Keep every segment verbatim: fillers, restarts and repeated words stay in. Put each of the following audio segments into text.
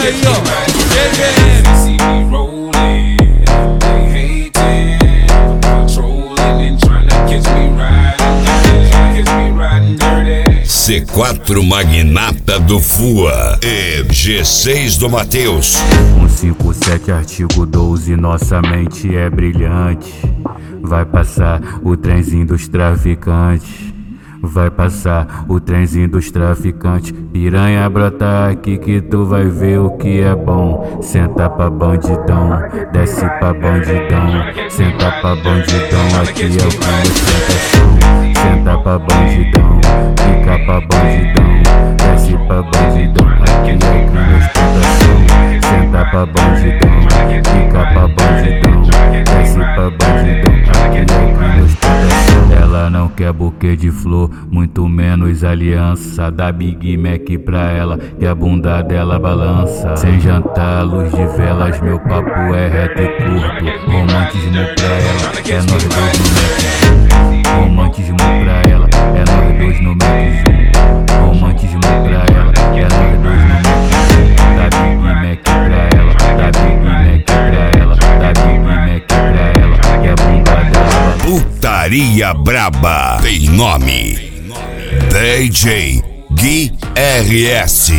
aí, ó. C quatro Magnata do Fua e G seis do Matheus. um cinco sete artigo doze, nossa mente é brilhante. Vai passar o trenzinho dos traficantes. Vai passar o trenzinho dos traficantes. Piranha, brota aqui que tu vai ver o que é bom. Senta pra bandidão, desce pra bandidão. Senta pra bandidão, aqui é o que ostentação. Senta pra bandidão, fica pra bandidão. Desce pra bandidão, aqui é o que ostentação. Senta pra bandidão, fica pra bandidão. Desce pra bandidão, aqui é o que ostentação. Ela não quer buquê de flor, muito menos aliança. Dá Big Mac pra ela, que a bunda dela balança. Sem jantar, luz de velas, meu papo é reto e curto. Romantismo pra ela, é nós dois no Mac. Romantismo pra ela, é nós dois no Mac. Romantismo pra ela, é nós dois no Mac. Dá Big Mac pra ela, dá Big Mac pra ela, dá Big Mac pra ela, que a bunda dela balança. Putaria Braba tem nome: D J Gui R S.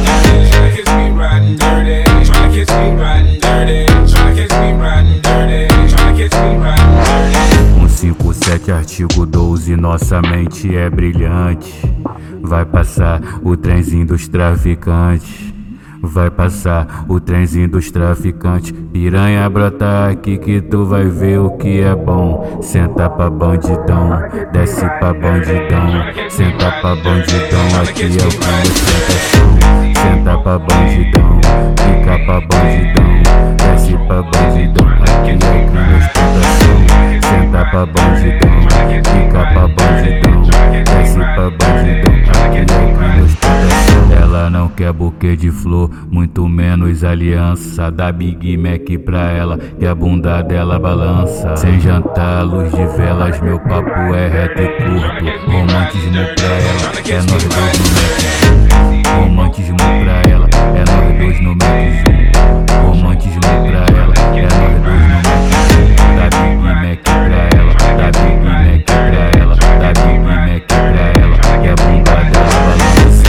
um cinco sete artigo doze, nossa mente é brilhante. Vai passar o trenzinho dos traficantes. Vai passar o trenzinho dos traficantes. Piranha, brota aqui que tu vai ver o que é bom. Senta pra bandidão, desce pra bandidão. Senta pra bandidão, aqui é o que ostentação. Senta pra bandidão, fica pra bandidão. Desce pra bandidão, aqui é o que ostentação. Senta pra bandidão, fica pra bandidão. Desce pra bandidão, aqui é o que ostentação. Ela não quer buquê de flor, muito menos aliança. Dá Big Mac pra ela, que a bunda dela balança. Sem jantar, luz de velas, meu papo é reto e curto. Romantismo pra ela, é nós dois no Mac. Romantismo pra ela, é nós dois no Mac. Romantismo pra ela, é nós dois no Mac. Dá Big Mac pra ela, dá Big Mac pra ela, dá Big Mac pra ela, que a bunda dela balança.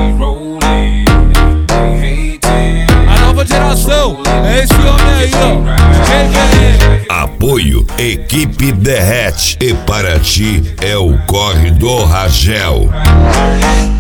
Geração, é esse homem aí, ó. Apoio Equipe Derrete, e para ti é o Corre do Ragel.